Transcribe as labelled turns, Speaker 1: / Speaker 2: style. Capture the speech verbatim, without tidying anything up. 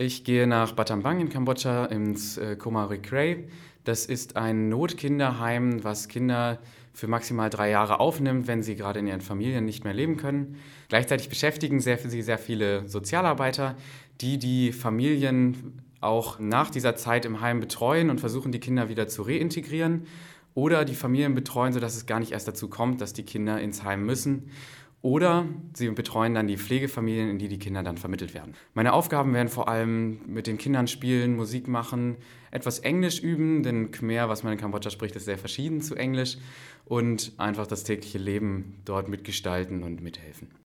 Speaker 1: Ich gehe nach Battambang in Kambodscha ins äh, Komari Kray. Das ist ein Notkinderheim, was Kinder für maximal drei Jahre aufnimmt, wenn sie gerade in ihren Familien nicht mehr leben können. Gleichzeitig beschäftigen sehr, sie sehr viele Sozialarbeiter, die die Familien auch nach dieser Zeit im Heim betreuen und versuchen, die Kinder wieder zu reintegrieren oder die Familien betreuen, sodass es gar nicht erst dazu kommt, dass die Kinder ins Heim müssen. Oder sie betreuen dann die Pflegefamilien, in die die Kinder dann vermittelt werden. Meine Aufgaben werden vor allem mit den Kindern spielen, Musik machen, etwas Englisch üben, denn Khmer, was man in Kambodscha spricht, ist sehr verschieden zu Englisch und einfach das tägliche Leben dort mitgestalten und mithelfen.